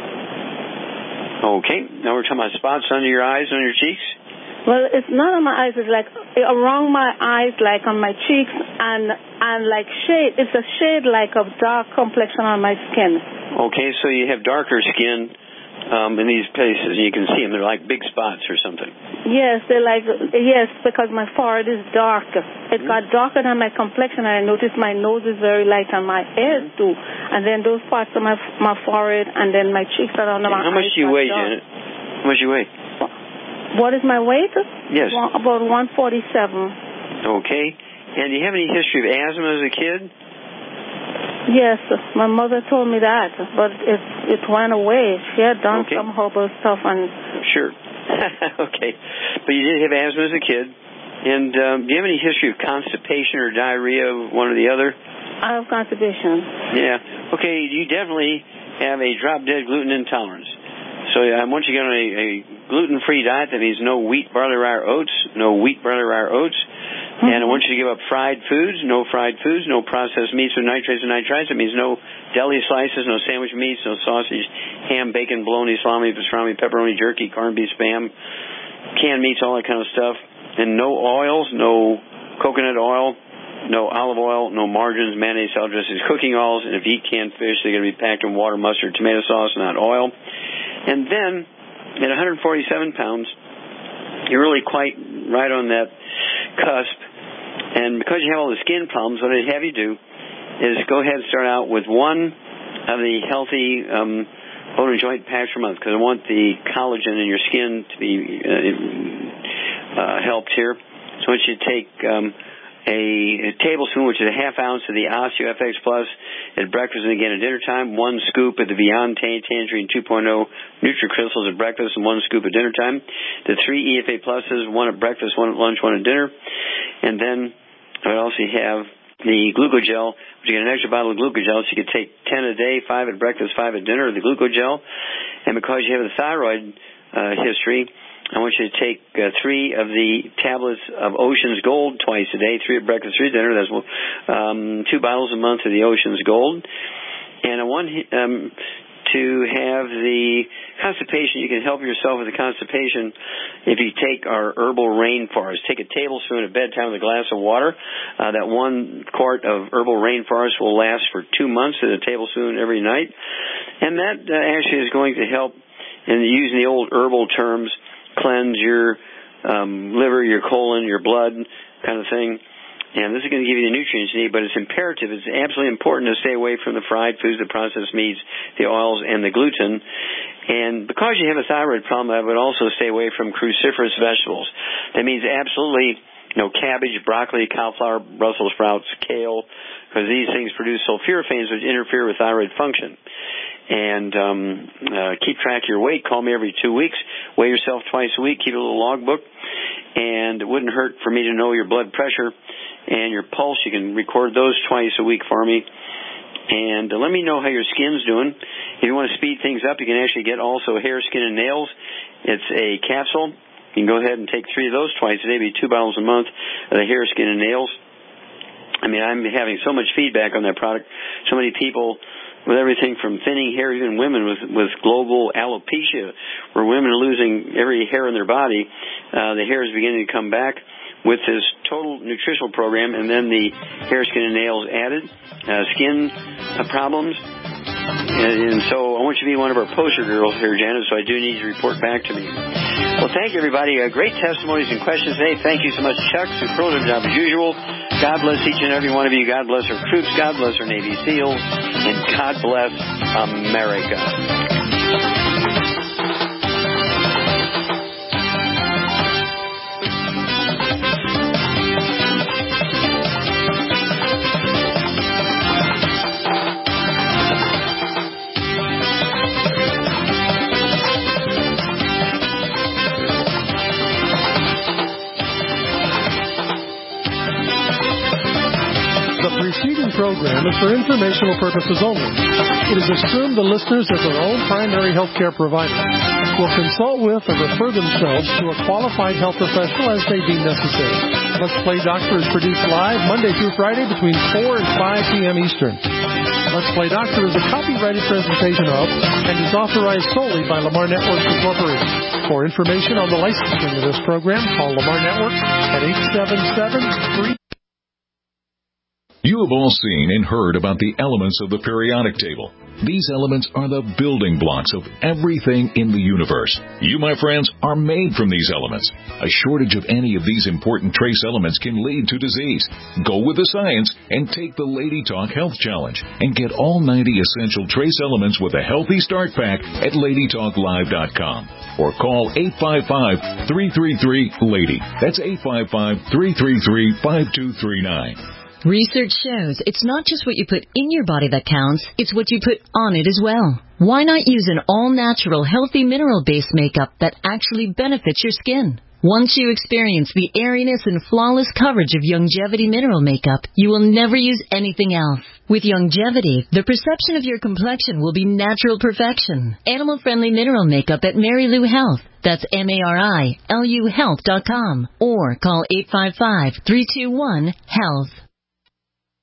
Okay. Now we're talking about spots under your eyes, under your cheeks? Well, it's not on my eyes. It's like around my eyes, like on my cheeks, and like shade. It's a shade like of dark complexion on my skin. Okay, so you have darker skin in these places. You can see them. They're like big spots or something. Yes, because my forehead is dark. It got darker than my complexion, and I noticed my nose is very light and my ears too. And then those parts of my forehead and then my cheeks are under my eyes. How much do you weigh, Janet? How much do you weigh? What is my weight? Yes. About 147. Okay. And do you have any history of asthma as a kid? Yes, my mother told me that, but it went away. She had done some herbal stuff and... Sure. Okay. But you did have asthma as a kid. And do you have any history of constipation or diarrhea, one or the other? I have constipation. Yeah. Okay, you definitely have a drop-dead gluten intolerance. So once you get on a gluten-free diet, that means no wheat, barley, rye, or oats, no wheat, barley, rye, or oats. Mm-hmm. And I want you to give up fried foods, no processed meats with nitrates and nitrites. That means no deli slices, no sandwich meats, no sausage, ham, bacon, bologna, salami, pastrami, pepperoni, jerky, corned beef, Spam, canned meats, all that kind of stuff. And no oils, no coconut oil, no olive oil, no margarines, mayonnaise, salad dressings, cooking oils, and if you eat canned fish, they're going to be packed in water, mustard, tomato sauce, not oil. And then, at 147 pounds, you're really quite right on that cusp. And because you have all the skin problems, what I'd have you do is go ahead and start out with one of the healthy bone and joint packs per month, because I want the collagen in your skin to be helped here. So I want you to take a tablespoon, which is a half ounce of the OsteoFX Plus at breakfast and again at dinner time, 1 scoop of the Beyond Tangerine 2.0 NutriCrystals at breakfast and 1 scoop at dinner time, the 3 EFA Pluses, 1 at breakfast, 1 at lunch, 1 at dinner, and then I would also have the Glucogel, which you get an extra bottle of Glucogel, so you could take 10 a day, 5 at breakfast, 5 at dinner, the Glucogel. And because you have a thyroid history, I want you to take 3 of the tablets of Ocean's Gold twice a day, 3 at breakfast, 3 at dinner. That's 2 bottles a month of the Ocean's Gold. And I want to have the constipation. You can help yourself with the constipation if you take our herbal rainforest. Take a tablespoon at bedtime with a glass of water. That 1 quart of herbal rainforest will last for 2 months at a tablespoon every night. And that actually is going to help, and using the old herbal terms, cleanse your liver, your colon, your blood kind of thing. And this is going to give you the nutrients you need, but it's imperative. It's absolutely important to stay away from the fried foods, the processed meats, the oils, and the gluten. And because you have a thyroid problem, I would also stay away from cruciferous vegetables. That means absolutely no cabbage, broccoli, cauliflower, Brussels sprouts, kale, because these things produce sulforaphanes, which interfere with thyroid function. And keep track of your weight. Call me every 2 weeks. Weigh yourself twice a week. Keep a little logbook. And it wouldn't hurt for me to know your blood pressure and your pulse. You can record those twice a week for me. And let me know how your skin's doing. If you want to speed things up, you can actually get also hair, skin, and nails. It's a capsule. You can go ahead and take 3 of those twice a day, maybe 2 bottles a month of the hair, skin, and nails. I mean, I'm having so much feedback on that product. So many people with everything from thinning hair, even women with global alopecia, where women are losing every hair in their body. The hair is beginning to come back with this total nutritional program, and then the hair, skin, and nails added. Skin problems. And so I want you to be one of our poster girls here, Janet, so I do need you to report back to me. Well, thank you, everybody. Great testimonies and questions today. Thank you so much, Chuck. Superlative job as usual. God bless each and every one of you. God bless our troops. God bless our Navy SEALs. And God bless America. The preceding program is for informational purposes only. It is assumed the listeners, as their own primary health care provider, will consult with or refer themselves to a qualified health professional as they deem necessary. Let's Play Doctor is produced live Monday through Friday between 4 and 5 p.m. Eastern. Let's Play Doctor is a copyrighted presentation of and is authorized solely by Lamar Networks Incorporated. For information on the licensing of this program, call Lamar Networks at 877-3. You have all seen and heard about the elements of the periodic table. These elements are the building blocks of everything in the universe. You, my friends, are made from these elements. A shortage of any of these important trace elements can lead to disease. Go with the science and take the Lady Talk Health Challenge and get all 90 essential trace elements with a healthy start pack at LadyTalkLive.com or call 855-333-LADY. That's 855-333-5239. Research shows it's not just what you put in your body that counts, it's what you put on it as well. Why not use an all-natural, healthy mineral-based makeup that actually benefits your skin? Once you experience the airiness and flawless coverage of Youngevity mineral makeup, you will never use anything else. With Youngevity, the perception of your complexion will be natural perfection. Animal-friendly mineral makeup at Mary Lou Health. That's MARILU Health.com. Or call 855-321-HEALTH.